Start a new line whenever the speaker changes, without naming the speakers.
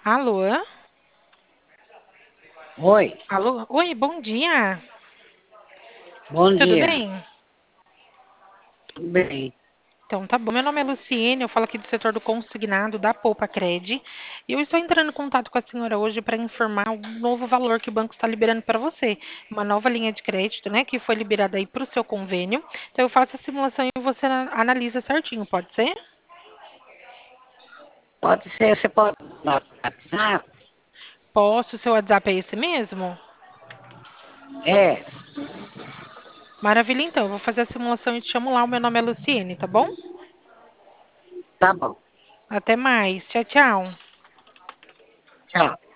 Alô?
Oi,
Alô? Oi, bom dia.
bom
Tudo
dia.
bem?
Tudo bem?
Então, tá bom. Meu nome é Luciene, eu falo aqui do setor do consignado da Poupa Cred. E eu estou entrando em contato com a senhora hoje para informar o novo valor que o banco está liberando para você. Uma nova linha de crédito, né, que foi liberada aí para o seu convênio. Então, eu faço a simulação e você analisa certinho, pode ser?
Pode ser, você pode dar o WhatsApp?
Posso, seu WhatsApp é esse mesmo?
É,
Maravilha, então. Eu vou fazer a simulação e te chamo lá. O meu nome é Luciene, tá bom?
tá bom.
Até mais. Tchau, tchau.
Tchau.